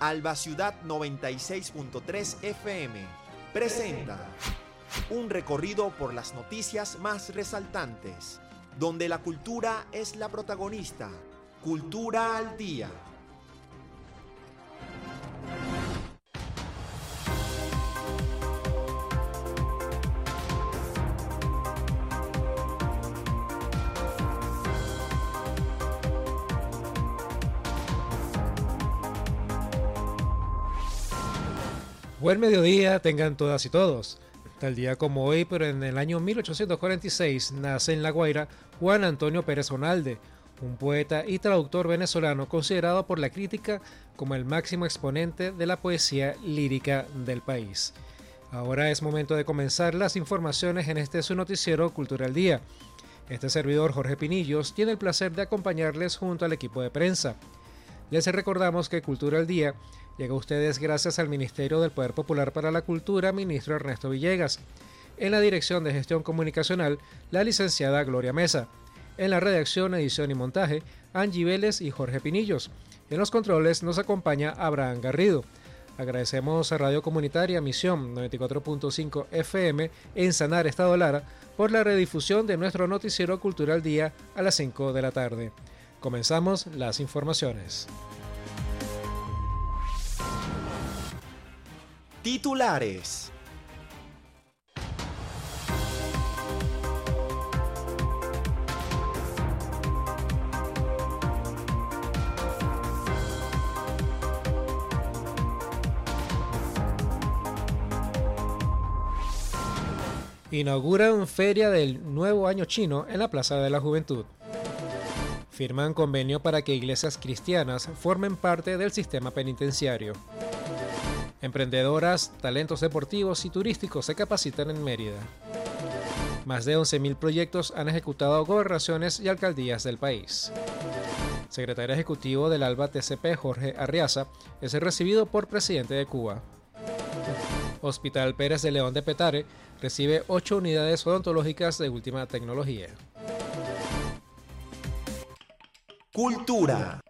Alba Ciudad 96.3 FM presenta un recorrido por las noticias más resaltantes, donde la cultura es la protagonista. Cultura al Día. Buen mediodía tengan todas y todos. Tal día como hoy, pero en el año 1846, nace en La Guaira Juan Antonio Pérez Onalde, un poeta y traductor venezolano considerado por la crítica como el máximo exponente de la poesía lírica del país. Ahora es momento de comenzar las informaciones en este su noticiero Cultura al Día. Este servidor Jorge Pinillos tiene el placer de acompañarles junto al equipo de prensa. Les recordamos que Cultura al Día llega a ustedes gracias al Ministerio del Poder Popular para la Cultura, ministro Ernesto Villegas. En la Dirección de Gestión Comunicacional, la licenciada Gloria Mesa. En la redacción, edición y montaje, Angie Vélez y Jorge Pinillos. En los controles nos acompaña Abraham Garrido. Agradecemos a Radio Comunitaria Misión 94.5 FM en Sanar, Estado Lara, por la redifusión de nuestro noticiero Cultura al Día a las 5 de la tarde. Comenzamos las informaciones. Titulares. Inauguran Feria del Nuevo Año Chino en la Plaza de la Juventud. Firman convenio para que iglesias cristianas formen parte del sistema penitenciario. Emprendedoras, talentos deportivos y turísticos se capacitan en Mérida. Más de 11.000 proyectos han ejecutado gobernaciones y alcaldías del país. Secretario Ejecutivo del ALBA TCP, Jorge Arriaza, es recibido por presidente de Cuba. Hospital Pérez de León de Petare recibe 8 unidades odontológicas de última tecnología. Cultura.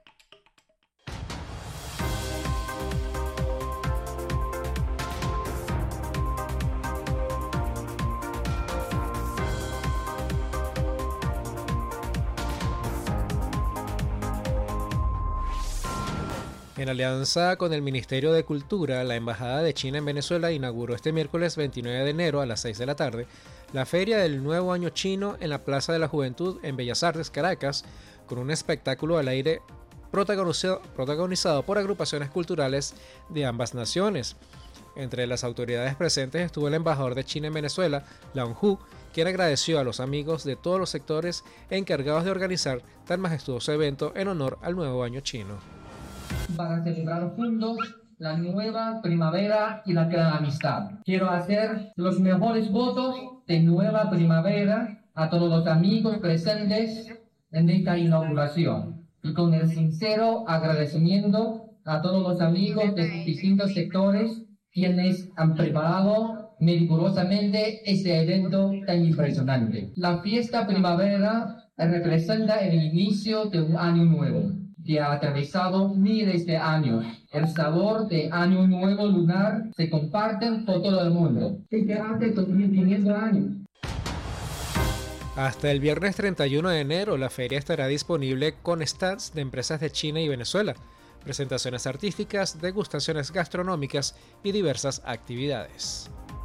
En alianza con el Ministerio de Cultura, la Embajada de China en Venezuela inauguró este miércoles 29 de enero a las 6 de la tarde la Feria del Nuevo Año Chino en la Plaza de la Juventud en Bellas Artes, Caracas, con un espectáculo al aire protagonizado por agrupaciones culturales de ambas naciones. Entre las autoridades presentes estuvo el embajador de China en Venezuela, Lao Hu, quien agradeció a los amigos de todos los sectores encargados de organizar tan majestuoso evento en honor al Nuevo Año Chino. Para celebrar juntos la nueva primavera y la gran amistad. Quiero hacer los mejores votos de nueva primavera a todos los amigos presentes en esta inauguración y con el sincero agradecimiento a todos los amigos de distintos sectores quienes han preparado meticulosamente este evento tan impresionante. La fiesta primavera representa el inicio de un año nuevo que ha atravesado miles de años. El sabor de Año Nuevo Lunar se comparten por todo el mundo. Desde hace 2.500 años. Hasta el viernes 31 de enero, la feria estará disponible con stands de empresas de China y Venezuela, presentaciones artísticas, degustaciones gastronómicas y diversas actividades.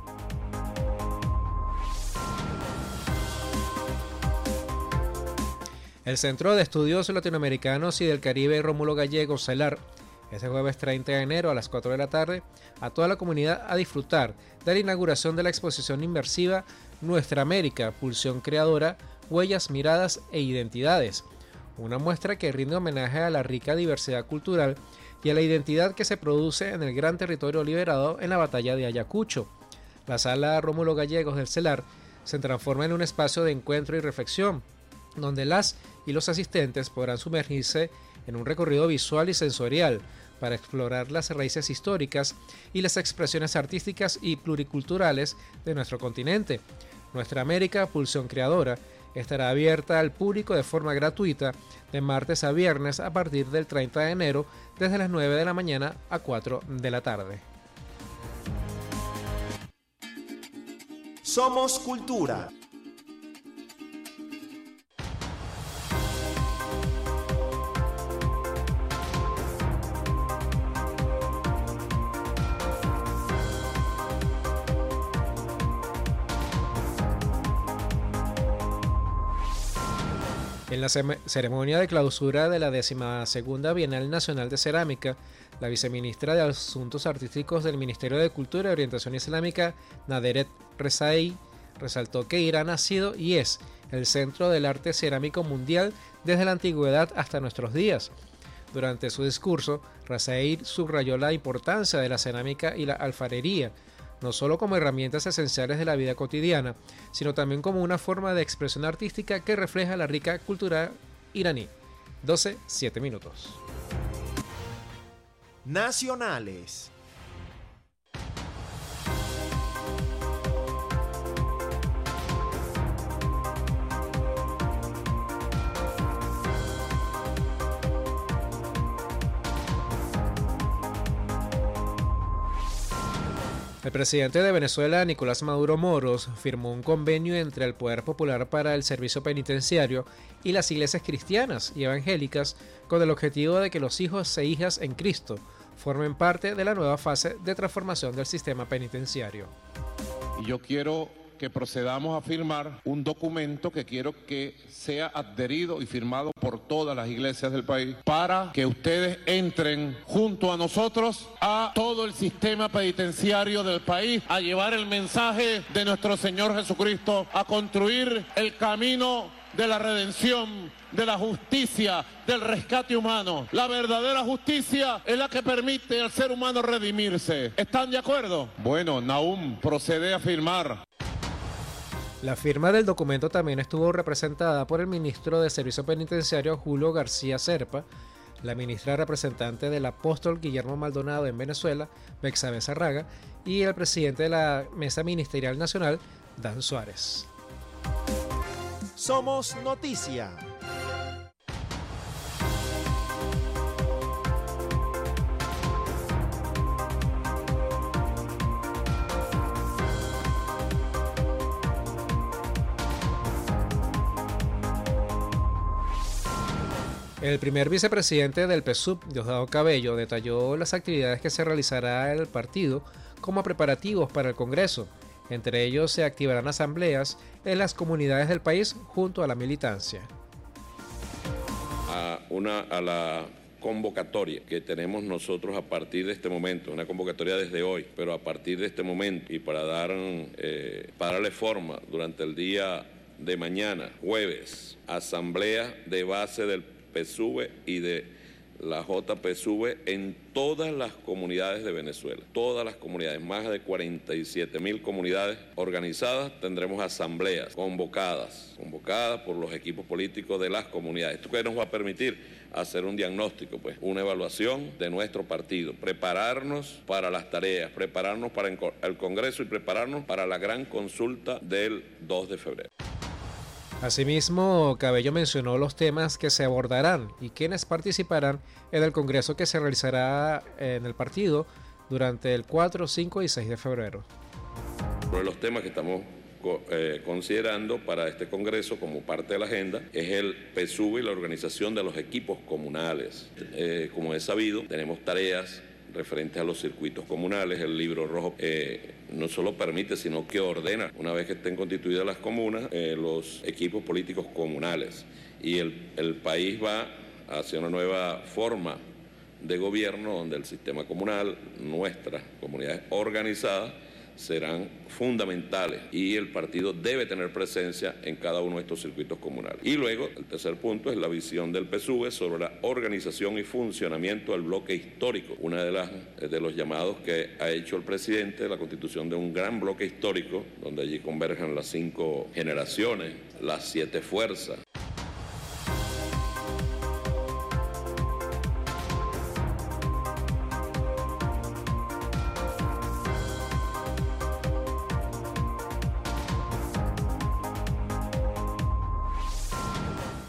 El Centro de Estudios Latinoamericanos y del Caribe Rómulo Gallegos, CELAR, este jueves 30 de enero a las 4 de la tarde, a toda la comunidad a disfrutar de la inauguración de la exposición inmersiva Nuestra América, Pulsión Creadora, Huellas, Miradas e Identidades, una muestra que rinde homenaje a la rica diversidad cultural y a la identidad que se produce en el gran territorio liberado en la batalla de Ayacucho. La sala Rómulo Gallegos del CELAR se transforma en un espacio de encuentro y reflexión, donde las y los asistentes podrán sumergirse en un recorrido visual y sensorial para explorar las raíces históricas y las expresiones artísticas y pluriculturales de nuestro continente. Nuestra América, Pulsión Creadora, estará abierta al público de forma gratuita de martes a viernes a partir del 30 de enero desde las 9 de la mañana a 4 de la tarde. Somos Cultura. En la ceremonia de clausura de la 12ª Bienal Nacional de Cerámica, la viceministra de Asuntos Artísticos del Ministerio de Cultura y Orientación Islámica, Naderet Rezaei, resaltó que Irán ha sido y es el centro del arte cerámico mundial desde la antigüedad hasta nuestros días. Durante su discurso, Rezaei subrayó la importancia de la cerámica y la alfarería, no solo como herramientas esenciales de la vida cotidiana, sino también como una forma de expresión artística que refleja la rica cultura iraní. 12:07 minutos. Nacionales. El presidente de Venezuela, Nicolás Maduro Moros, firmó un convenio entre el Poder Popular para el Servicio Penitenciario y las iglesias cristianas y evangélicas con el objetivo de que los hijos e hijas en Cristo formen parte de la nueva fase de transformación del sistema penitenciario. Y yo quiero que procedamos a firmar un documento que quiero que sea adherido y firmado por todas las iglesias del país para que ustedes entren junto a nosotros a todo el sistema penitenciario del país, a llevar el mensaje de nuestro Señor Jesucristo, a construir el camino de la redención, de la justicia, del rescate humano. La verdadera justicia es la que permite al ser humano redimirse. ¿Están de acuerdo? Bueno, Nahum, procede a firmar. La firma del documento también estuvo representada por el ministro de Servicio Penitenciario Julio García Serpa, la ministra representante del apóstol Guillermo Maldonado en Venezuela, Bexabe Sarraga, y el presidente de la Mesa Ministerial Nacional, Dan Suárez. Somos Noticia. El primer vicepresidente del PSUV, Diosdado Cabello, detalló las actividades que se realizará el partido como preparativos para el Congreso. Entre ellos se activarán asambleas en las comunidades del país junto a la militancia. A la convocatoria que tenemos nosotros a partir de este momento, una convocatoria desde hoy, pero a partir de este momento y para darle forma durante el día de mañana, jueves, asamblea de base del PSUV y de la JPSUV en todas las comunidades de Venezuela, todas las comunidades, más de 47.000 comunidades organizadas, tendremos asambleas convocadas por los equipos políticos de las comunidades. ¿Esto qué nos va a permitir? Hacer un diagnóstico, pues, una evaluación de nuestro partido, prepararnos para las tareas, prepararnos para el Congreso y prepararnos para la gran consulta del 2 de febrero. Asimismo, Cabello mencionó los temas que se abordarán y quienes participarán en el Congreso que se realizará en el partido durante el 4, 5 y 6 de febrero. Uno de los temas que estamos considerando para este Congreso como parte de la agenda es el PSUV y la organización de los equipos comunales. Como es sabido, tenemos tareas referentes a los circuitos comunales. El libro rojo no solo permite, sino que ordena, una vez que estén constituidas las comunas, los equipos políticos comunales. Y el país va hacia una nueva forma de gobierno donde el sistema comunal, nuestras comunidades organizadas, serán fundamentales y el partido debe tener presencia en cada uno de estos circuitos comunales. Y luego, el tercer punto es la visión del PSUV sobre la organización y funcionamiento del bloque histórico. Una de los llamados que ha hecho el presidente, la constitución de un gran bloque histórico, donde allí converjan las 5 generaciones, las 7 fuerzas.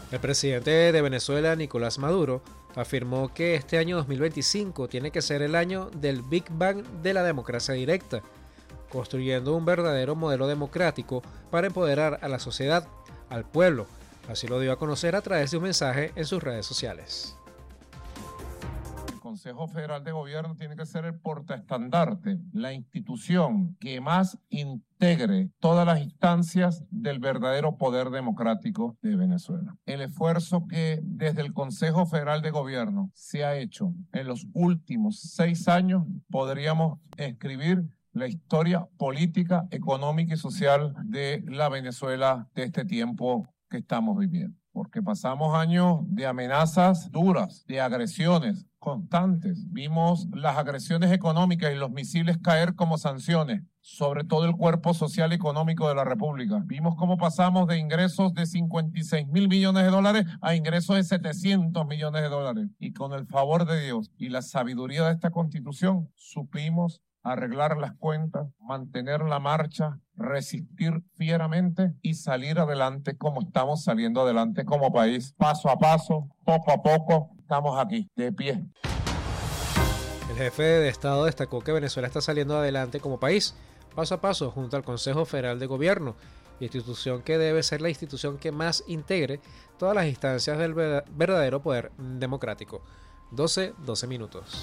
El presidente de Venezuela, Nicolás Maduro, afirmó que este año 2025 tiene que ser el año del Big Bang de la democracia directa, construyendo un verdadero modelo democrático para empoderar a la sociedad, al pueblo. Así lo dio a conocer a través de un mensaje en sus redes sociales. El Consejo Federal de Gobierno tiene que ser el portaestandarte, la institución que más integre todas las instancias del verdadero poder democrático de Venezuela. El esfuerzo que desde el Consejo Federal de Gobierno se ha hecho en los últimos 6 años, podríamos escribir la historia política, económica y social de la Venezuela de este tiempo que estamos viviendo. Porque pasamos años de amenazas duras, de agresiones constantes. Vimos las agresiones económicas y los misiles caer como sanciones sobre todo el cuerpo social y económico de la República. Vimos cómo pasamos de ingresos de 56.000 millones de dólares a ingresos de 700 millones de dólares. Y con el favor de Dios y la sabiduría de esta Constitución, supimos arreglar las cuentas, mantener la marcha, resistir fieramente y salir adelante como estamos saliendo adelante como país. Paso a paso, poco a poco, estamos aquí, de pie. El jefe de Estado destacó que Venezuela está saliendo adelante como país, paso a paso, junto al Consejo Federal de Gobierno, institución que debe ser la institución que más integre todas las instancias del verdadero poder democrático. 12 minutos.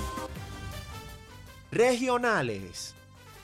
Regionales.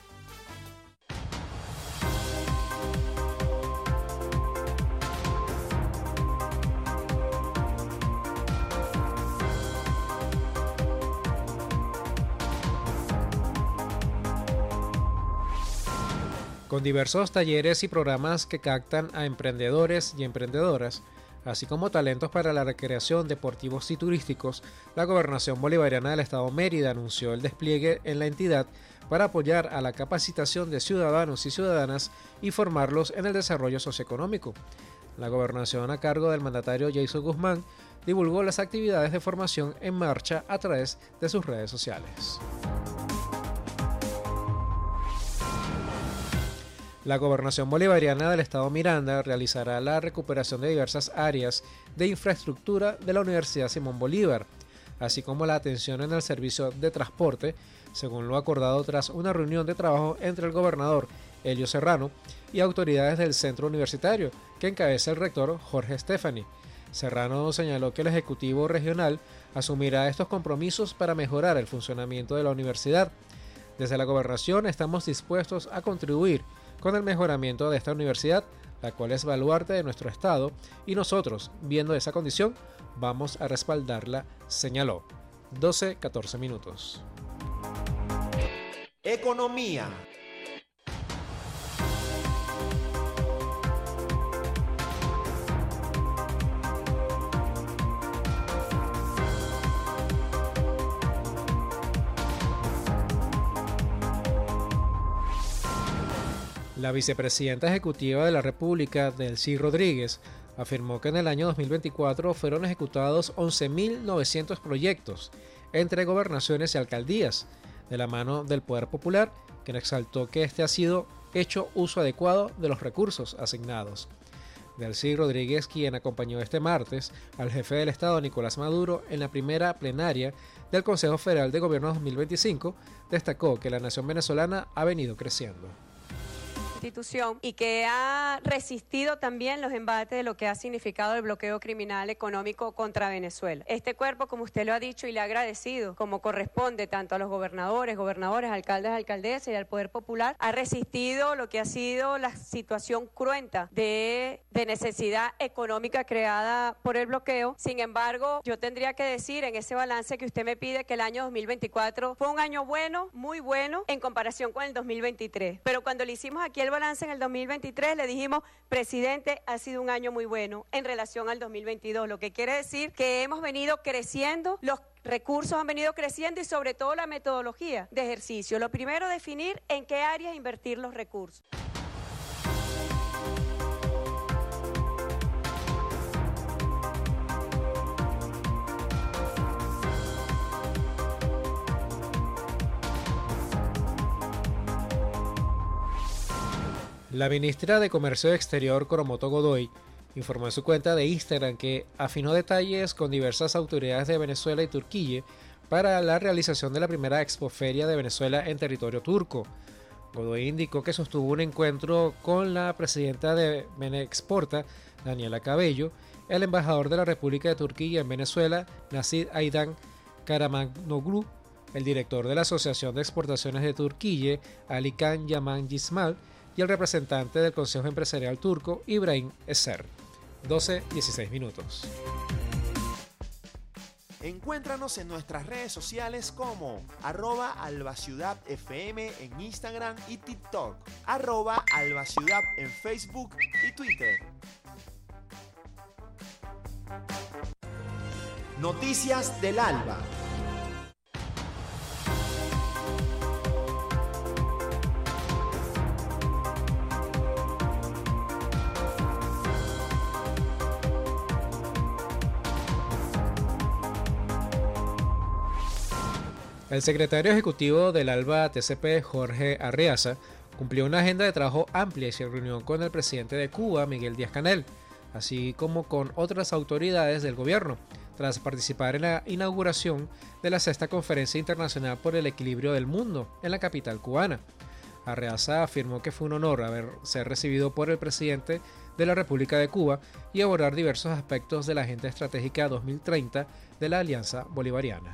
Con diversos talleres y programas que captan a emprendedores y emprendedoras, así como talentos para la recreación, deportivos y turísticos, la Gobernación Bolivariana del Estado Mérida anunció el despliegue en la entidad para apoyar a la capacitación de ciudadanos y ciudadanas y formarlos en el desarrollo socioeconómico. La gobernación, a cargo del mandatario Jason Guzmán, divulgó las actividades de formación en marcha a través de sus redes sociales. La Gobernación Bolivariana del Estado Miranda realizará la recuperación de diversas áreas de infraestructura de la Universidad Simón Bolívar, así como la atención en el servicio de transporte, según lo acordado tras una reunión de trabajo entre el gobernador Elio Serrano y autoridades del centro universitario, que encabeza el rector Jorge Stefani. Serrano señaló que el Ejecutivo Regional asumirá estos compromisos para mejorar el funcionamiento de la universidad. Desde la Gobernación estamos dispuestos a contribuir con el mejoramiento de esta universidad, la cual es baluarte de nuestro estado, y nosotros, viendo esa condición, vamos a respaldarla, señaló. 12 minutos. Economía. La vicepresidenta ejecutiva de la República, Delcy Rodríguez, afirmó que en el año 2024 fueron ejecutados 11.900 proyectos entre gobernaciones y alcaldías, de la mano del Poder Popular, quien exaltó que este ha sido hecho uso adecuado de los recursos asignados. Delcy Rodríguez, quien acompañó este martes al jefe del Estado, Nicolás Maduro, en la primera plenaria del Consejo Federal de Gobierno 2025, destacó que la nación venezolana ha venido creciendo y que ha resistido también los embates de lo que ha significado el bloqueo criminal económico contra Venezuela. Este cuerpo, como usted lo ha dicho y le ha agradecido, como corresponde tanto a los gobernadores, alcaldes, alcaldesas y al Poder Popular, ha resistido lo que ha sido la situación cruenta de necesidad económica creada por el bloqueo. Sin embargo, yo tendría que decir en ese balance que usted me pide que el año 2024 fue un año bueno, muy bueno, en comparación con el 2023. Pero cuando le hicimos aquí el balance en el 2023, le dijimos, presidente, ha sido un año muy bueno en relación al 2022, lo que quiere decir que hemos venido creciendo, los recursos han venido creciendo y sobre todo la metodología de ejercicio. Lo primero, definir en qué áreas invertir los recursos. La ministra de Comercio Exterior, Coromoto Godoy, informó en su cuenta de Instagram que afinó detalles con diversas autoridades de Venezuela y Turquía para la realización de la primera expoferia de Venezuela en territorio turco. Godoy indicó que sostuvo un encuentro con la presidenta de Venexporta, Daniela Cabello, el embajador de la República de Turquía en Venezuela, Nasid Aydan Karamanoglu, el director de la Asociación de Exportaciones de Turquía, Ali Khan Yaman Gismal, y el representante del Consejo Empresarial Turco, Ibrahim Eser. 12:16 minutos. Encuéntranos en nuestras redes sociales como @albaciudadfm en Instagram y TikTok, @albaciudad en Facebook y Twitter. Noticias del Alba. El secretario ejecutivo del ALBA TCP, Jorge Arriaza, cumplió una agenda de trabajo amplia y se reunió con el presidente de Cuba, Miguel Díaz-Canel, así como con otras autoridades del gobierno, tras participar en la inauguración de la 6ª Conferencia Internacional por el Equilibrio del Mundo en la capital cubana. Arriaza afirmó que fue un honor ser recibido por el presidente de la República de Cuba y abordar diversos aspectos de la Agenda Estratégica 2030 de la Alianza Bolivariana.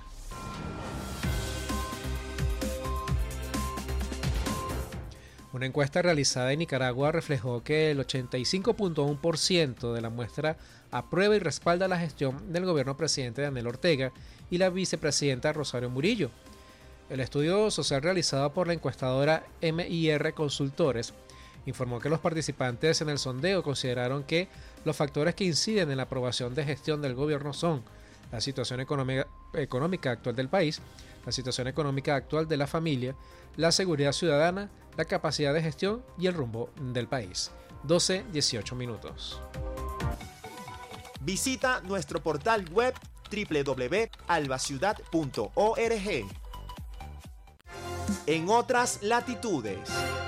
Una encuesta realizada en Nicaragua reflejó que el 85.1% de la muestra aprueba y respalda la gestión del gobierno presidente Daniel Ortega y la vicepresidenta Rosario Murillo. El estudio social realizado por la encuestadora MIR Consultores informó que los participantes en el sondeo consideraron que los factores que inciden en la aprobación de gestión del gobierno son la situación económica actual del país, la situación económica actual de la familia, la seguridad ciudadana, la capacidad de gestión y el rumbo del país. 12:18 minutos. Visita nuestro portal web www.albaciudad.org. En otras latitudes.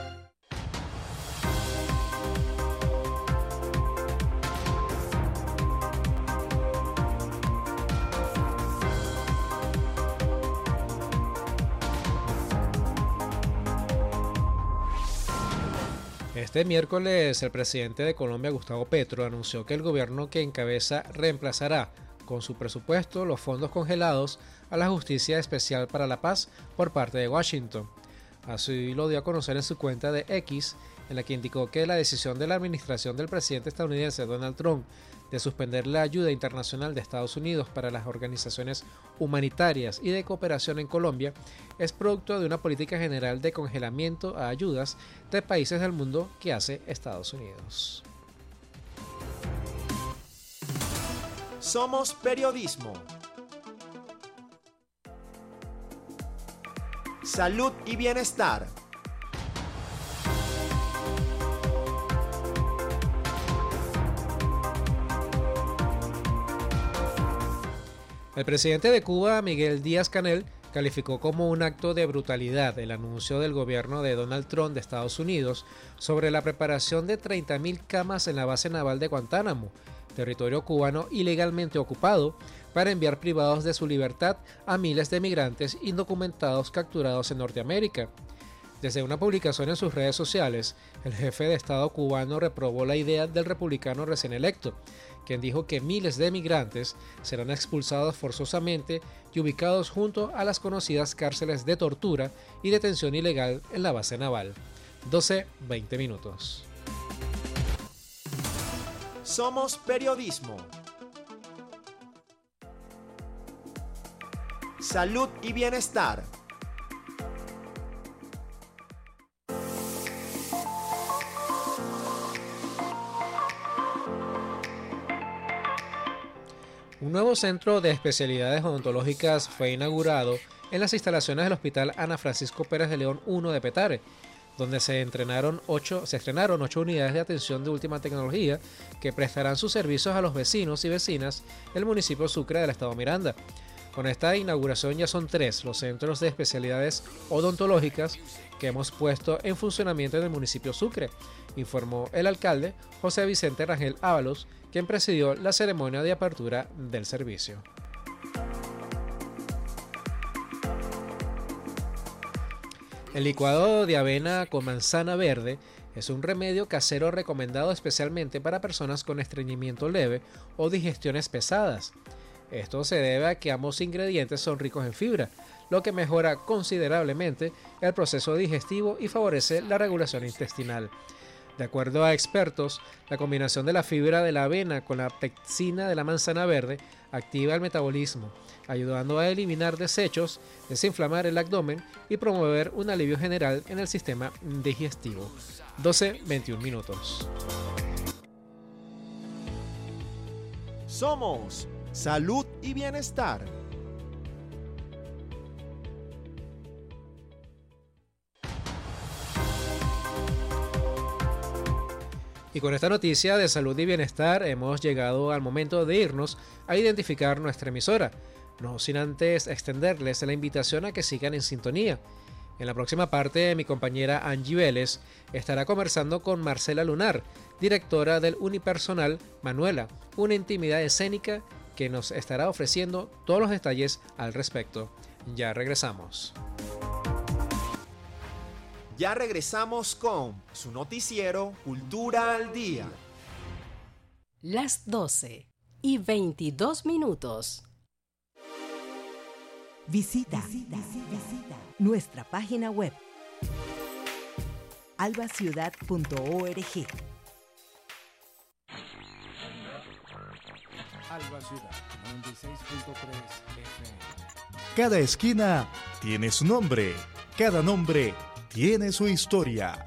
Este miércoles, el presidente de Colombia, Gustavo Petro, anunció que el gobierno que encabeza reemplazará con su presupuesto los fondos congelados a la Justicia Especial para la Paz por parte de Washington. Así lo dio a conocer en su cuenta de X, en la que indicó que la decisión de la administración del presidente estadounidense Donald Trump de suspender la ayuda internacional de Estados Unidos para las organizaciones humanitarias y de cooperación en Colombia es producto de una política general de congelamiento a ayudas de países del mundo que hace Estados Unidos. Somos periodismo. Salud y bienestar. El presidente de Cuba, Miguel Díaz-Canel, calificó como un acto de brutalidad el anuncio del gobierno de Donald Trump de Estados Unidos sobre la preparación de 30.000 camas en la base naval de Guantánamo, territorio cubano ilegalmente ocupado, para enviar privados de su libertad a miles de migrantes indocumentados capturados en Norteamérica. Desde una publicación en sus redes sociales, el jefe de Estado cubano reprobó la idea del republicano recién electo, quien dijo que miles de migrantes serán expulsados forzosamente y ubicados junto a las conocidas cárceles de tortura y detención ilegal en la base naval. 12:20 minutos. Somos periodismo. Salud y bienestar. Un nuevo centro de especialidades odontológicas fue inaugurado en las instalaciones del Hospital Ana Francisco Pérez de León I de Petare, donde se estrenaron 8 unidades de atención de última tecnología que prestarán sus servicios a los vecinos y vecinas del municipio Sucre del estado Miranda. Con esta inauguración ya son 3 los centros de especialidades odontológicas que hemos puesto en funcionamiento en el municipio Sucre, informó el alcalde José Vicente Rangel Ábalos, quien presidió la ceremonia de apertura del servicio. El licuado de avena con manzana verde es un remedio casero recomendado especialmente para personas con estreñimiento leve o digestiones pesadas. Esto se debe a que ambos ingredientes son ricos en fibra, lo que mejora considerablemente el proceso digestivo y favorece la regulación intestinal. De acuerdo a expertos, la combinación de la fibra de la avena con la pectina de la manzana verde activa el metabolismo, ayudando a eliminar desechos, desinflamar el abdomen y promover un alivio general en el sistema digestivo. 12:21 minutos. Somos Salud y Bienestar. Y con esta noticia de salud y bienestar hemos llegado al momento de irnos a identificar nuestra emisora, no sin antes extenderles la invitación a que sigan en sintonía. En la próxima parte, mi compañera Angie Vélez estará conversando con Marcela Lunar, directora del unipersonal Manuela, una intimidad escénica que nos estará ofreciendo todos los detalles al respecto. Ya regresamos. Ya regresamos con su noticiero Cultura al Día. Las 12:22 minutos. Visita nuestra página web albaciudad.org. Alba Ciudad 96.3 FM. Cada esquina tiene su nombre, cada nombre tiene su historia.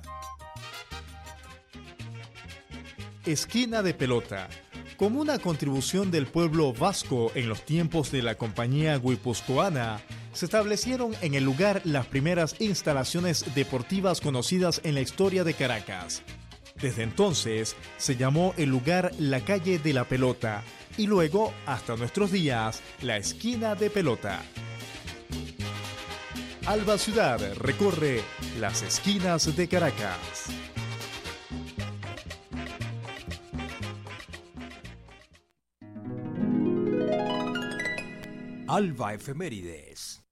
Esquina de Pelota. Como una contribución del pueblo vasco en los tiempos de la compañía guipuzcoana, se establecieron en el lugar las primeras instalaciones deportivas conocidas en la historia de Caracas. Desde entonces se llamó el lugar la calle de la Pelota y luego, hasta nuestros días, la esquina de Pelota. Alba Ciudad recorre las esquinas de Caracas. Alba Efemérides.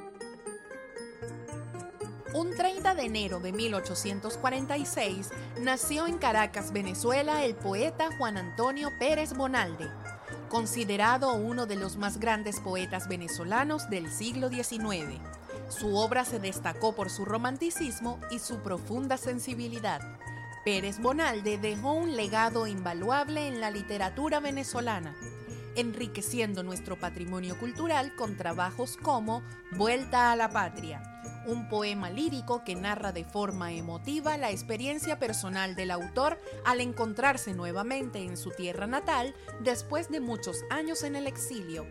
Un 30 de enero de 1846 nació en Caracas, Venezuela, el poeta Juan Antonio Pérez Bonalde, considerado uno de los más grandes poetas venezolanos del siglo XIX. Su obra se destacó por su romanticismo y su profunda sensibilidad. Pérez Bonalde dejó un legado invaluable en la literatura venezolana, enriqueciendo nuestro patrimonio cultural con trabajos como Vuelta a la Patria, un poema lírico que narra de forma emotiva la experiencia personal del autor al encontrarse nuevamente en su tierra natal después de muchos años en el exilio.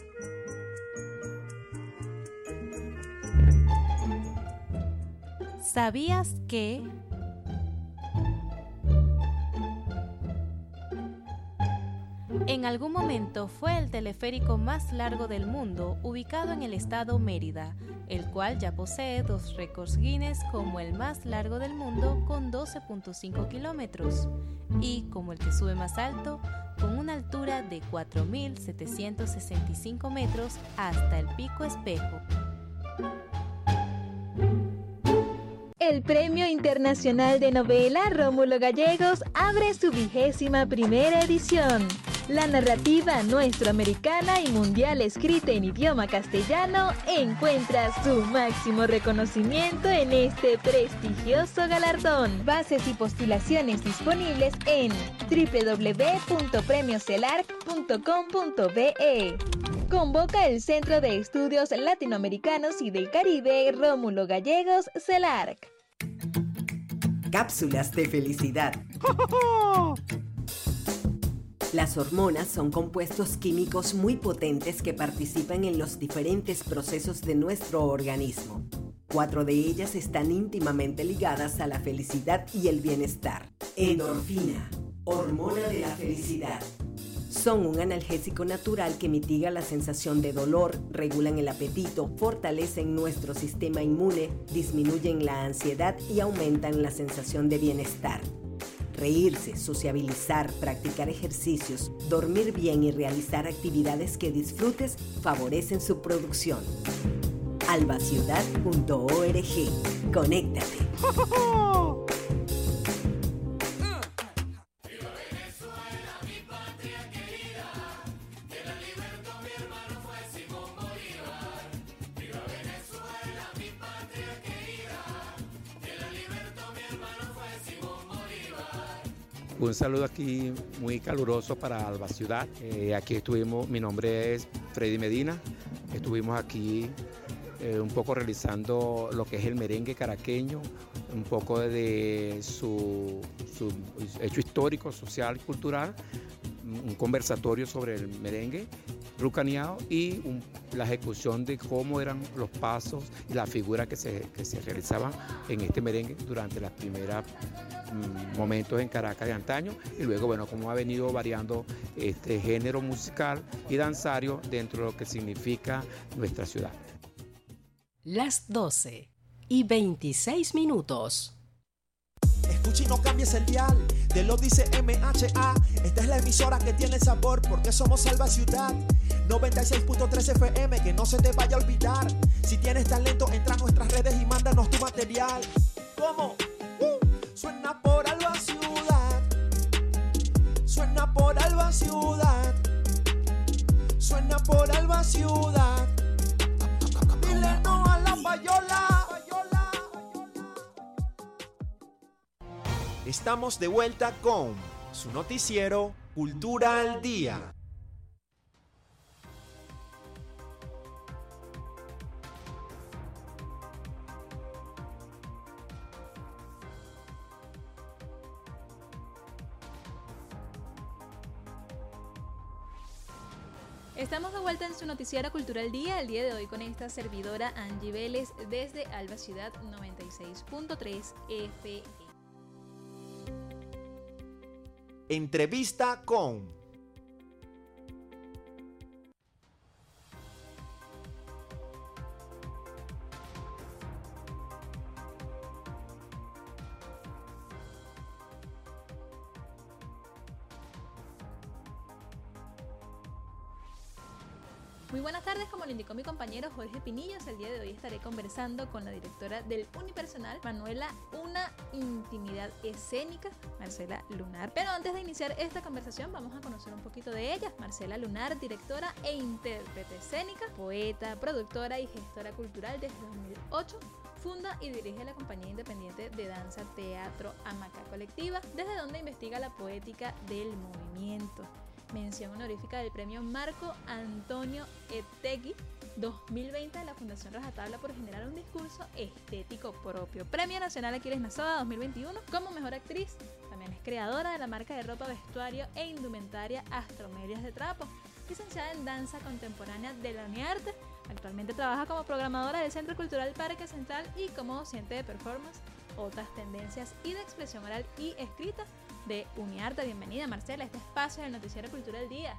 ¿Sabías que? En algún momento fue el teleférico más largo del mundo, ubicado en el estado Mérida, el cual ya posee 2 récords Guinness como el más largo del mundo con 12.5 kilómetros y como el que sube más alto con una altura de 4.765 metros hasta el Pico Espejo. El Premio Internacional de Novela Rómulo Gallegos abre su 21ª edición. La narrativa nuestroamericana y mundial escrita en idioma castellano encuentra su máximo reconocimiento en este prestigioso galardón. Bases y postulaciones disponibles en www.premiocelarc.com.be. Convoca el Centro de Estudios Latinoamericanos y del Caribe Rómulo Gallegos CELARC. Cápsulas de felicidad. Las hormonas son compuestos químicos muy potentes que participan en los diferentes procesos de nuestro organismo. 4 de ellas están íntimamente ligadas a la felicidad y el bienestar. Endorfina, hormona de la felicidad. Son un analgésico natural que mitiga la sensación de dolor, regulan el apetito, fortalecen nuestro sistema inmune, disminuyen la ansiedad y aumentan la sensación de bienestar. Reírse, sociabilizar, practicar ejercicios, dormir bien y realizar actividades que disfrutes favorecen su producción. albaciudad.org. Conéctate. Un saludo aquí muy caluroso para Alba Ciudad. Aquí estuvimos, mi nombre es Freddy Medina. Estuvimos aquí un poco realizando lo que es el merengue caraqueño, un poco de su hecho histórico, social, cultural, un conversatorio sobre el merengue rucaneado y la ejecución de cómo eran los pasos y las figuras que se realizaban en este merengue durante las primeras momentos en Caracas de antaño y luego, bueno, cómo ha venido variando este género musical y danzario dentro de lo que significa nuestra ciudad. Las 12:26. Escucha y no cambies el dial, te lo dice MHA. Esta es la emisora que tiene el sabor, porque somos Alba Ciudad. 96.3 FM, que no se te vaya a olvidar. Si tienes talento, entra a nuestras redes y mándanos tu material. ¿Cómo? Suena por Alba Ciudad. Suena por Alba Ciudad. Suena por Alba Ciudad. Dile no a la payola. Estamos de vuelta con su noticiero Cultura al Día. Estamos de vuelta en su noticiero Cultural Día, el día de hoy con esta servidora Angie Vélez desde Alba Ciudad 96.3 FM. Entrevista con Muy buenas tardes, como lo indicó mi compañero Jorge Pinillos, el día de hoy estaré conversando con la directora del unipersonal Manuela Una Intimidad Escénica, Marcela Lunar. Pero antes de iniciar esta conversación vamos a conocer un poquito de ella. Marcela Lunar, directora e intérprete escénica, poeta, productora y gestora cultural desde 2008. Funda y dirige la compañía independiente de danza Teatro Amacá Colectiva, desde donde investiga la poética del movimiento. Mención honorífica del premio Marco Antonio Etegui 2020 de la Fundación Rajatabla por generar un discurso estético propio. Premio Nacional Aquiles Nazoa 2021 como mejor actriz. También es creadora de la marca de ropa, vestuario e indumentaria Astromedias de Trapo. Licenciada en danza contemporánea de la UniArte. Actualmente trabaja como programadora del Centro Cultural Parque Central y como docente de performance, otras tendencias y de expresión oral y escrita de UniArte. Bienvenida, Marcela, a este espacio del Noticiero Cultura del Día.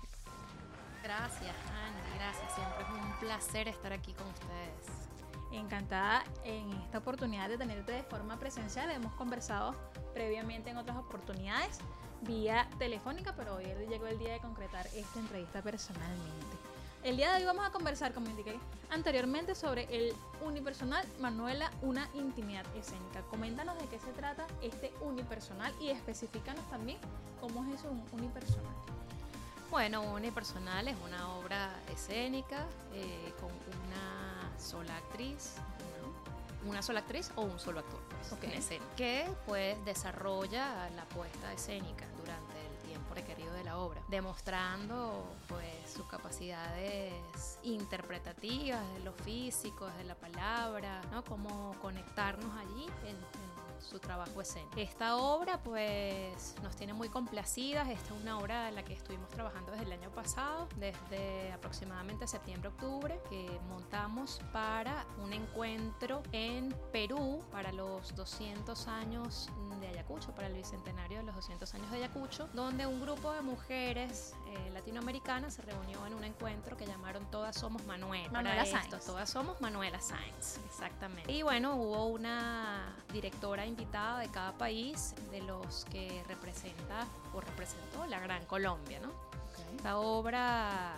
Gracias, Angie, gracias. Siempre es un placer estar aquí con ustedes. Encantada en esta oportunidad de tenerte de forma presencial. Hemos conversado previamente en otras oportunidades vía telefónica, pero hoy llegó el día de concretar esta entrevista personalmente. El día de hoy vamos a conversar, como indiqué anteriormente, sobre el unipersonal Manuela Una Intimidad Escénica. Coméntanos de qué se trata este unipersonal y especifícanos también cómo es eso, un unipersonal. Bueno, un unipersonal es una obra escénica con una sola actriz, una sola actriz o un solo actor en escena, que pues desarrolla la puesta escénica durante el tiempo requerido de la obra, demostrando pues sus capacidades interpretativas de lo físico, de la palabra, ¿no? Cómo conectarnos allí en su trabajo escénico. Esta obra pues nos tiene muy complacidas. Esta es una obra en la que estuvimos trabajando desde el año pasado, desde aproximadamente septiembre-octubre, que montamos para un encuentro en Perú para los 200 años de Ayacucho, para el bicentenario de los 200 años de Ayacucho, donde un grupo de mujeres latinoamericana se reunió en un encuentro que llamaron Todas Somos Manuela. Manuela Sáenz. Todas Somos Manuela Sáenz, exactamente. Y bueno, hubo una directora invitada de cada país de los que representa o representó la Gran Colombia, ¿no? Okay. Esta obra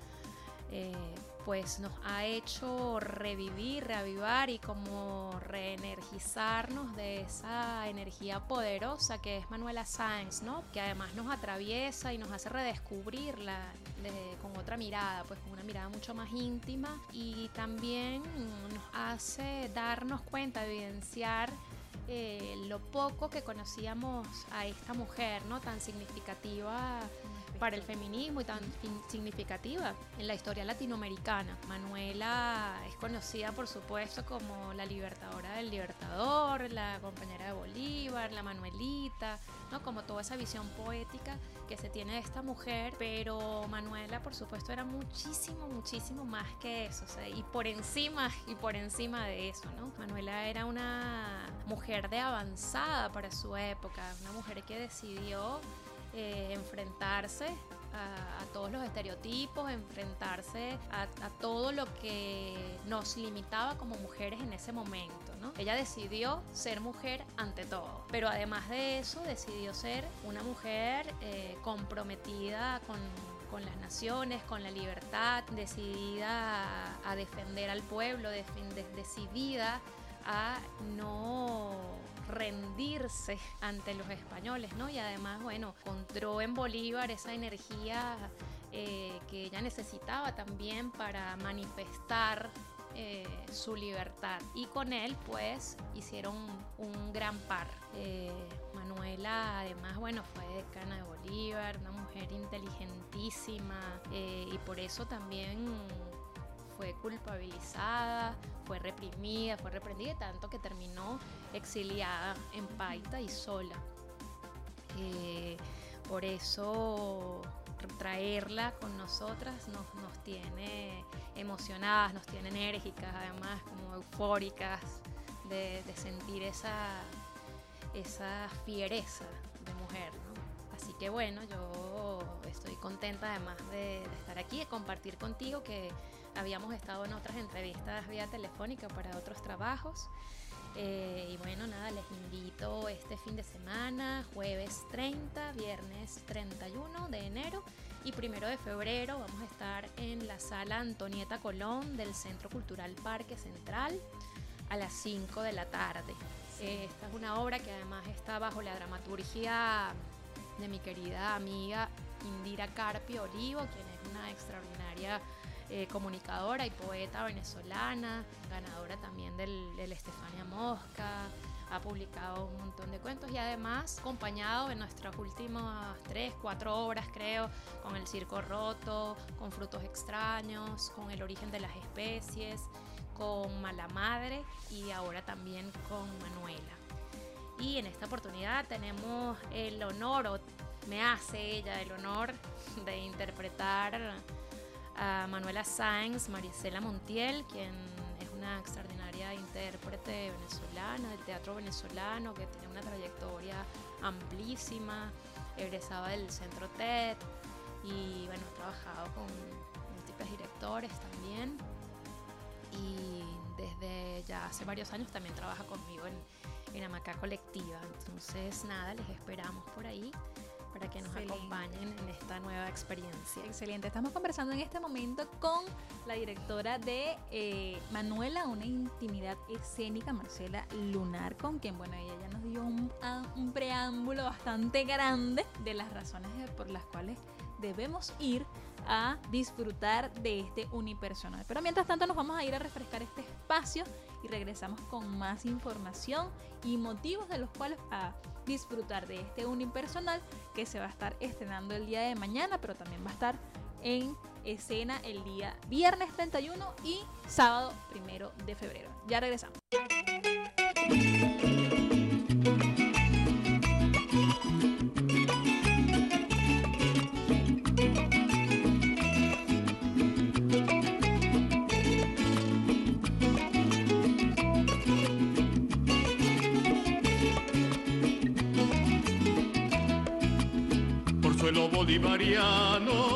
pues nos ha hecho revivir, reavivar y como reenergizarnos de esa energía poderosa que es Manuela Sáenz, ¿no? Que además nos atraviesa y nos hace redescubrirla con otra mirada, pues con una mirada mucho más íntima, y también nos hace darnos cuenta, evidenciar lo poco que conocíamos a esta mujer, ¿no? Tan significativa para el feminismo y tan significativa en la historia latinoamericana. Manuela es conocida, por supuesto, como la libertadora del Libertador, la compañera de Bolívar, la Manuelita, ¿no? Como toda esa visión poética que se tiene de esta mujer, pero Manuela, por supuesto, era muchísimo, muchísimo más que eso, o sea, y por encima de eso, ¿no? Manuela era una mujer de avanzada para su época, una mujer que decidió enfrentarse a todos los estereotipos, enfrentarse a todo lo que nos limitaba como mujeres en ese momento, ¿no? Ella decidió ser mujer ante todo, pero además de eso decidió ser una mujer comprometida con las naciones, con la libertad, decidida a defender al pueblo, decidida a no rendirse ante los españoles, ¿no? Y además, bueno, encontró en Bolívar esa energía que ella necesitaba también para manifestar su libertad, y con él pues hicieron un gran par. Manuela además, bueno, fue decana de Bolívar, una mujer inteligentísima, y por eso también fue culpabilizada, fue reprimida, fue reprendida, tanto que terminó exiliada en Paita y sola. Por eso traerla con nosotras nos tiene emocionadas, nos tiene enérgicas, además como eufóricas de sentir esa fiereza de mujer, ¿no? Así que bueno, yo estoy contenta además de estar aquí, de compartir contigo, que habíamos estado en otras entrevistas vía telefónica para otros trabajos. Y bueno, nada, les invito este fin de semana, jueves 30, viernes 31 de enero y 1 de febrero. Vamos a estar en la sala Antonieta Colón del Centro Cultural Parque Central a las 5 de la tarde. Esta es una obra que además está bajo la dramaturgia de mi querida amiga Indira Carpio Olivo, quien es una extraordinaria comunicadora y poeta venezolana, ganadora también del Estefania Mosca, ha publicado un montón de cuentos y además acompañado en nuestras últimas 3-4 obras, creo, con El Circo Roto, con Frutos Extraños, con El Origen de las Especies, con Mala Madre y ahora también con Manuela. Y en esta oportunidad tenemos el honor, o me hace ella el honor, de interpretar a Manuela Sáenz, Marisela Montiel, quien es una extraordinaria intérprete venezolana, del teatro venezolano, que tiene una trayectoria amplísima, egresada del Centro TED y bueno, ha trabajado con múltiples directores también, y desde ya hace varios años también trabaja conmigo en Amacá Colectiva. Entonces nada, les esperamos por ahí para que nos acompañen en esta nueva experiencia. Excelente. Estamos conversando en este momento con la directora de Manuela, una intimidad escénica, Marcela Lunar, con quien, bueno, ella ya nos dio un preámbulo bastante grande de las razones por las cuales debemos ir a disfrutar de este unipersonal. Pero mientras tanto nos vamos a ir a refrescar este espacio y regresamos con más información y motivos de los cuales a disfrutar de este unipersonal que se va a estar estrenando el día de mañana, pero también va a estar en escena el día viernes 31 y sábado 1 de febrero. Ya regresamos. Suelo bolivariano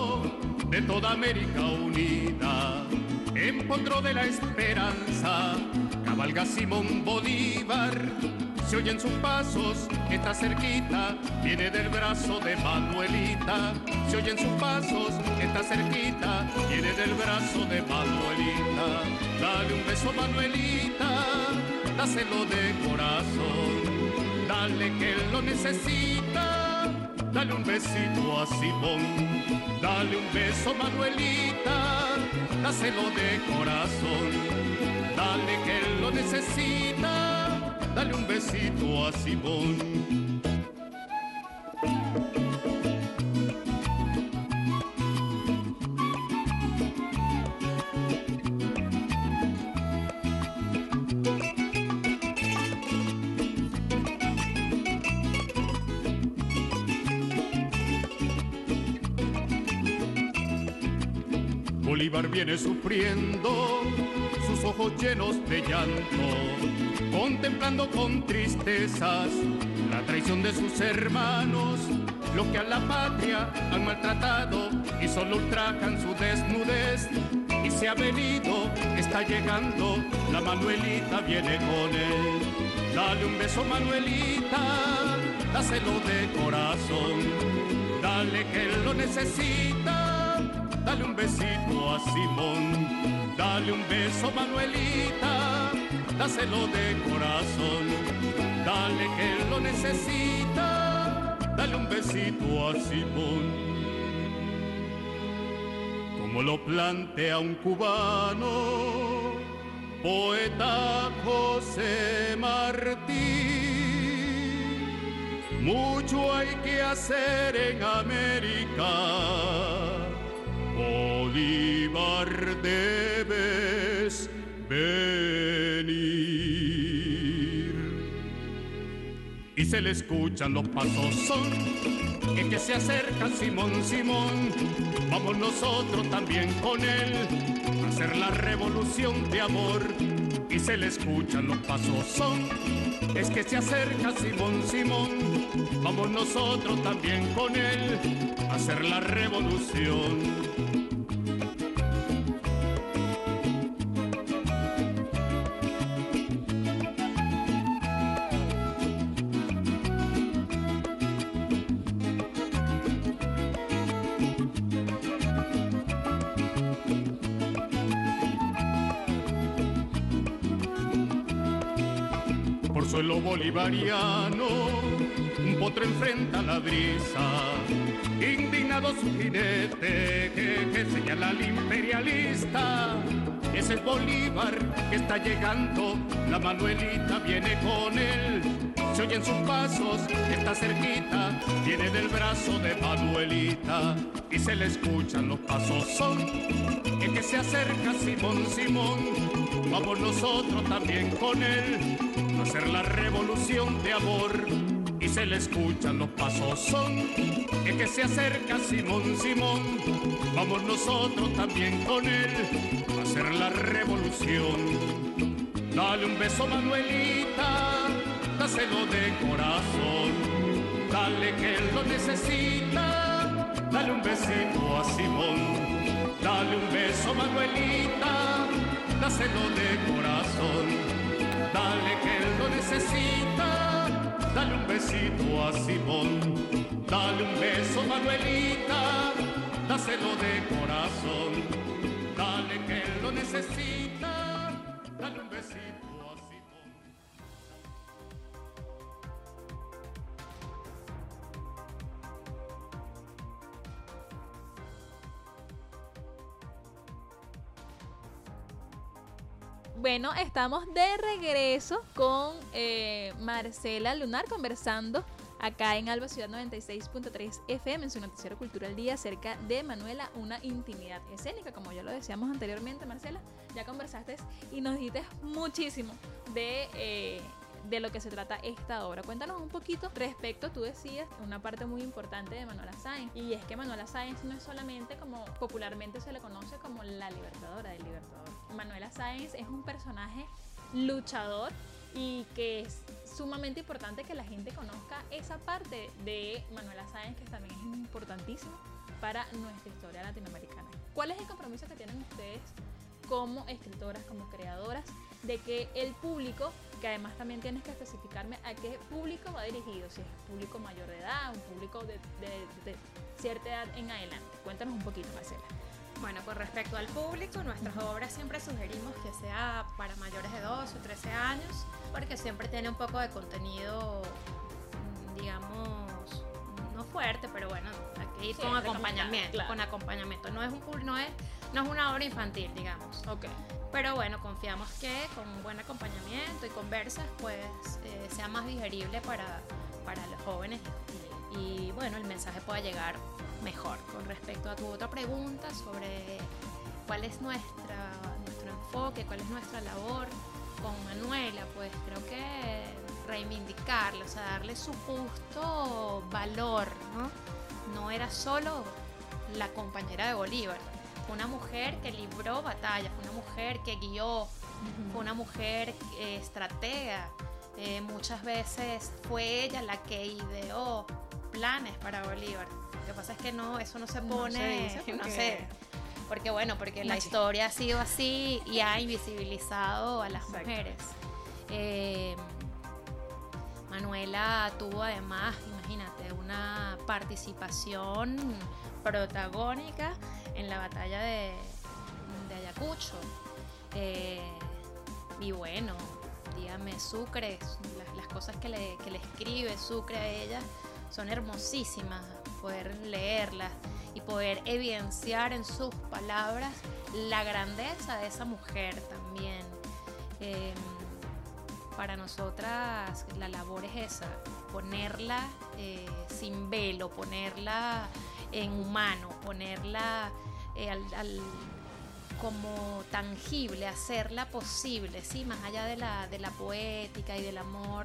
de toda América unida, en potro de la esperanza, cabalga Simón Bolívar. Se oyen sus pasos, está cerquita, viene del brazo de Manuelita. Se oyen sus pasos, está cerquita, viene del brazo de Manuelita. Dale un beso, Manuelita, dáselo de corazón. Dale que él lo necesita, dale un besito a Simón. Dale un beso, Manuelita, dáselo de corazón. Dale que él lo necesita, dale un besito a Simón. Bolívar viene sufriendo, sus ojos llenos de llanto, contemplando con tristezas la traición de sus hermanos, los que a la patria han maltratado y solo ultrajan su desnudez. Y se ha venido, está llegando, la Manuelita viene con él. Dale un beso, Manuelita, dáselo de corazón. Dale que él lo necesita, dale un besito a Simón. Dale un beso, Manuelita, dáselo de corazón. Dale que él lo necesita, dale un besito a Simón. Como lo plantea un cubano, poeta José Martí, mucho hay que hacer en América. Bolívar, debes venir. Y se le escuchan los pasos, son que se acerca Simón, Simón. Vamos nosotros también con él a hacer la revolución de amor. Y se le escuchan los pasos, son es que se acerca Simón, Simón. Vamos nosotros también con él a hacer la revolución. Suelo bolivariano, un potro enfrenta la brisa, indignado su jinete que señala al imperialista. Ese es Bolívar que está llegando, la Manuelita viene con él. Se oyen sus pasos, está cerquita, viene del brazo de Manuelita. Y se le escuchan los pasos, son el que se acerca Simón, Simón. Vamos nosotros también con él a hacer la revolución de amor. Y se le escuchan los pasos, son el que se acerca Simón, Simón. Vamos nosotros también con él a hacer la revolución. Dale un beso, Manuelita, dáselo de corazón. Dale que él lo necesita, dale un besito a Simón. Dale un beso, Manuelita, dáselo de corazón. Dale que él lo necesita, dale un besito a Simón. Dale un beso, Manuelita, dáselo de corazón. Dale que él lo necesita, dale un besito a Simón. Bueno, estamos de regreso con Marcela Lunar conversando acá en Alba Ciudad 96.3 FM en su noticiero Cultural Día acerca de Manuela, una intimidad escénica. Como ya lo decíamos anteriormente, Marcela, ya conversaste y nos dijiste muchísimo de lo que se trata esta obra. Cuéntanos un poquito respecto, tú decías, una parte muy importante de Manuela Sáenz, y es que Manuela Sáenz no es solamente como popularmente se le conoce como la libertadora del libertador. Manuela Sáenz es un personaje luchador y que es sumamente importante que la gente conozca esa parte de Manuela Sáenz, que también es importantísimo para nuestra historia latinoamericana. ¿Cuál es el compromiso que tienen ustedes como escritoras, como creadoras, de que el público, que además también tienes que especificarme a qué público va dirigido, si es público mayor de edad, un público de cierta edad en adelante? Cuéntanos un poquito, Marcela. Bueno, con respecto al público, nuestras obras siempre sugerimos que sea para mayores de 12 o 13 años, porque siempre tiene un poco de contenido, digamos, no fuerte, pero bueno, hay que ir con acompañamiento, claro. Con acompañamiento. No es una obra infantil, digamos. Okay. Pero bueno, confiamos que con un buen acompañamiento y conversas, pues sea más digerible para los jóvenes y bueno, el mensaje pueda llegar mejor. Con respecto a tu otra pregunta sobre cuál es nuestro enfoque, cuál es nuestra labor con Manuela, pues creo que reivindicarla, o sea, darle su justo valor, ¿no? No era solo la compañera de Bolívar, fue una mujer que libró batallas, fue una mujer que guió, fue una mujer estratega, muchas veces fue ella la que ideó planes para Bolívar. Lo que pasa es que eso no se pone, no sé, porque la historia ha sido así y ha invisibilizado a las mujeres. Manuela tuvo además, imagínate, una participación protagónica en la batalla de Ayacucho. Y bueno, dígame, Sucre, las cosas que le escribe Sucre a ella son hermosísimas, poder leerlas y poder evidenciar en sus palabras la grandeza de esa mujer también. Para nosotras la labor es esa, ponerla sin velo, ponerla en humano, ponerla como tangible, hacerla posible, ¿sí? Más allá de la poética y del amor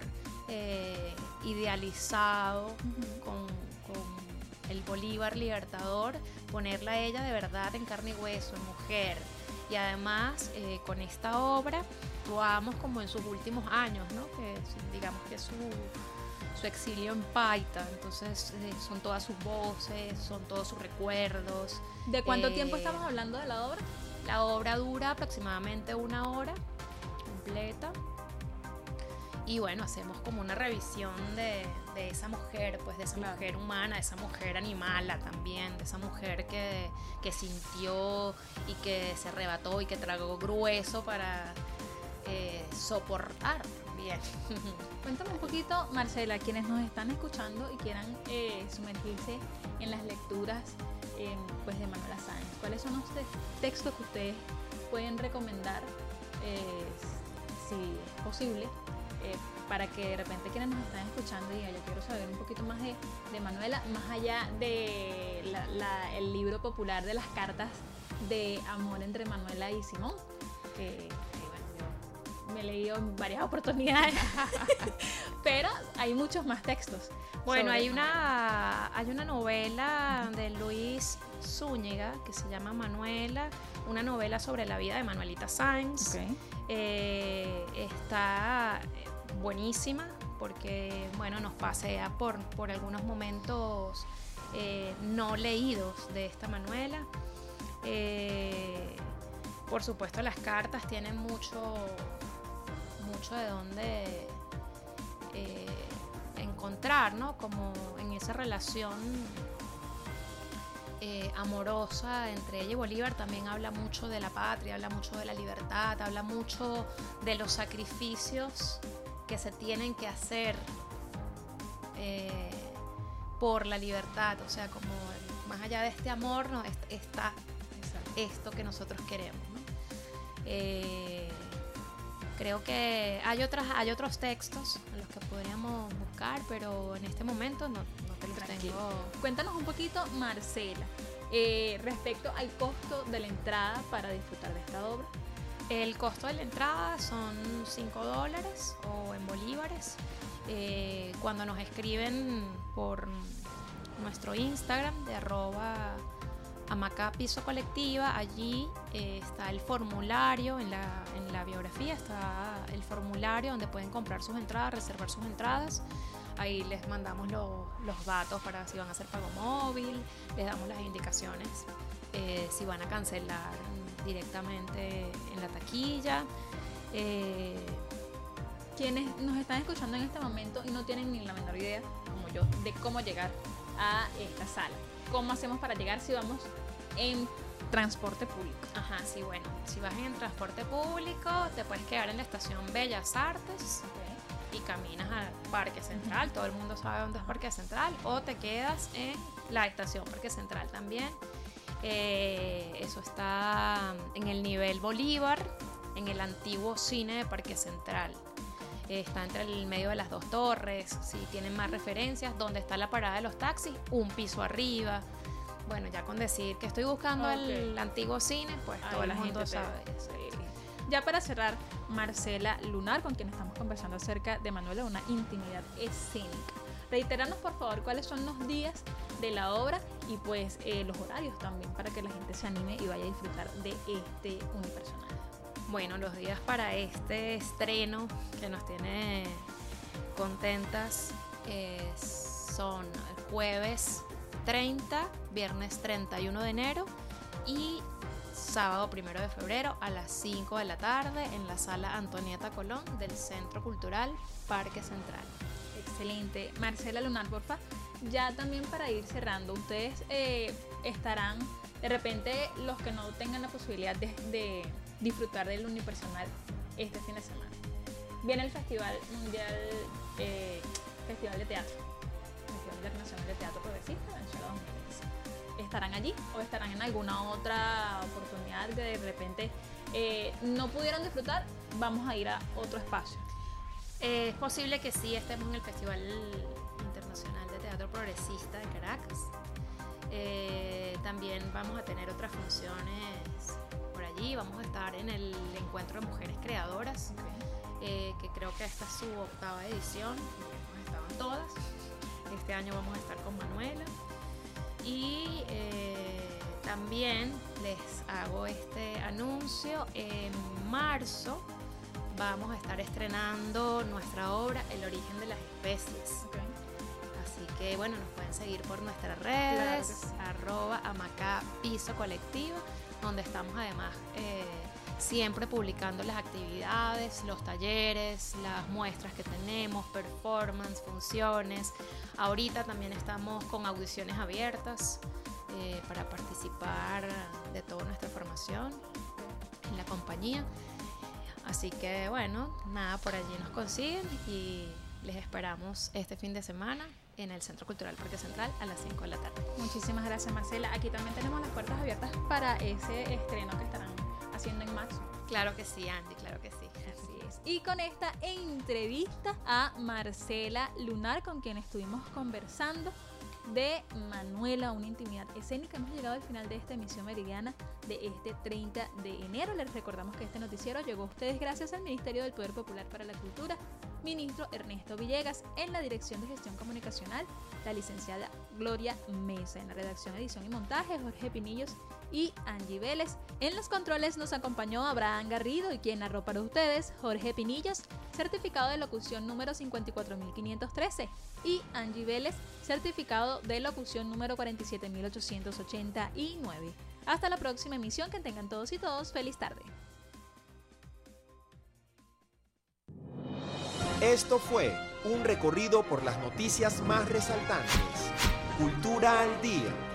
idealizado con el Bolívar libertador, ponerla a ella de verdad en carne y hueso, en mujer. Y además con esta obra actuamos como en sus últimos años, ¿no? Que digamos que su exilio en Paita, entonces son todas sus voces, son todos sus recuerdos. ¿De cuánto tiempo estamos hablando de la obra? La obra dura aproximadamente 1 hora completa. Y bueno, hacemos como una revisión de esa mujer, pues de esa mujer humana, de esa mujer animala también, de esa mujer que sintió y que se arrebató y que tragó grueso para soportar también. Cuéntame un poquito, Marcela, quienes nos están escuchando y quieran sumergirse en las lecturas pues de Manuela Sáenz, ¿cuáles son los textos que ustedes pueden recomendar, si es posible, para que de repente quienes nos están escuchando y digan, yo quiero saber un poquito más de Manuela, más allá de el libro popular de las cartas de amor entre Manuela y Simón, que bueno, yo me he leído en varias oportunidades, pero hay muchos más textos. Bueno, hay una novela de Luis Zúñiga que se llama Manuela, una novela sobre la vida de Manuelita Sáenz. Okay. Está buenísima porque bueno, nos pasea por algunos momentos no leídos de esta Manuela. Por supuesto, las cartas tienen mucho de dónde encontrar, ¿no? Como en esa relación amorosa entre ella y Bolívar. También habla mucho de la patria, habla mucho de la libertad, habla mucho de los sacrificios que se tienen que hacer por la libertad, o sea, como más allá de este amor, ¿no? está esto que nosotros queremos, ¿no? Creo que hay otros textos en los que podríamos buscar, pero en este momento no te los tengo. Cuéntanos un poquito, Marcela, respecto al costo de la entrada para disfrutar de esta obra. El costo de la entrada son $5 o en bolívares. Cuando nos escriben por nuestro Instagram de @amacapisocolectiva, allí está el formulario, en la biografía está el formulario donde pueden comprar sus entradas, reservar sus entradas. Ahí les mandamos los datos para si van a hacer pago móvil, les damos las indicaciones si van a cancelar directamente en la taquilla. Quienes nos están escuchando en este momento y no tienen ni la menor idea, como yo, de cómo llegar a esta sala. ¿Cómo hacemos para llegar si vamos en transporte público? Ajá, sí, bueno, si vas en transporte público, te puedes quedar en la estación Bellas Artes y caminas al Parque Central. Todo el mundo sabe dónde es Parque Central. O te quedas en la estación Parque Central también. Eso está en el nivel Bolívar, en el antiguo cine de Parque Central. Está entre el medio de las dos torres. Si tienen más referencias, donde está la parada de los taxis, un piso arriba. Bueno, ya con decir que estoy buscando el antiguo cine, pues toda la gente sabe eso. Ya para cerrar, Marcela Lunar, con quien estamos conversando acerca de Manuela, una intimidad escénica. Reiteranos, por favor, cuáles son los días de la obra y pues los horarios también, para que la gente se anime y vaya a disfrutar de este unipersonal. Bueno, los días para este estreno que nos tiene contentas son el jueves 30, viernes 31 de enero y sábado 1 de febrero a las 5 de la tarde en la sala Antonieta Colón del Centro Cultural Parque Central. Excelente. Marcela Lunar, porfa, ya también para ir cerrando, ustedes estarán, de repente, los que no tengan la posibilidad de disfrutar del unipersonal este fin de semana. Viene el Festival Mundial, Festival de Teatro, Festival Internacional de Teatro Progresista Venezuela 2015. ¿Estarán allí o estarán en alguna otra oportunidad que de repente no pudieron disfrutar? Vamos a ir a otro espacio. Es posible que sí estemos en el Festival Internacional de Teatro Progresista de Caracas. También vamos a tener otras funciones por allí. Vamos a estar en el Encuentro de Mujeres Creadoras, que creo que esta es su 8ª edición. Hemos estado en todas. Este año vamos a estar con Manuela. Y también les hago este anuncio. En marzo vamos a estar estrenando nuestra obra El origen de las especies. Así que bueno, nos pueden seguir por nuestras redes, @amacapisocolectivo, donde estamos además siempre publicando las actividades, los talleres, las muestras que tenemos, performance, funciones. Ahorita también estamos con audiciones abiertas para participar de toda nuestra formación en la compañía. Así que bueno, nada, por allí nos consiguen y les esperamos este fin de semana en el Centro Cultural Parque Central a las 5 de la tarde. Muchísimas gracias, Marcela. Aquí también tenemos las puertas abiertas para ese estreno que estarán haciendo en marzo. Claro que sí, Andy, claro que sí. Así es. Y con esta entrevista a Marcela Lunar, con quien estuvimos conversando de Manuela, una intimidad escénica, hemos llegado al final de esta emisión meridiana de este 30 de enero. Les recordamos que este noticiero llegó a ustedes gracias al Ministerio del Poder Popular para la Cultura, ministro Ernesto Villegas, en la Dirección de Gestión Comunicacional, la licenciada Gloria Mesa, en la redacción, edición y montaje, Jorge Pinillos y Angie Vélez. En los controles nos acompañó Abraham Garrido y quien narró para ustedes, Jorge Pinillos, certificado de locución número 54513, y Angie Vélez, certificado de locución número 47889. Hasta la próxima emisión, que tengan todos y todos feliz tarde. Esto fue un recorrido por las noticias más resaltantes. Cultura al día.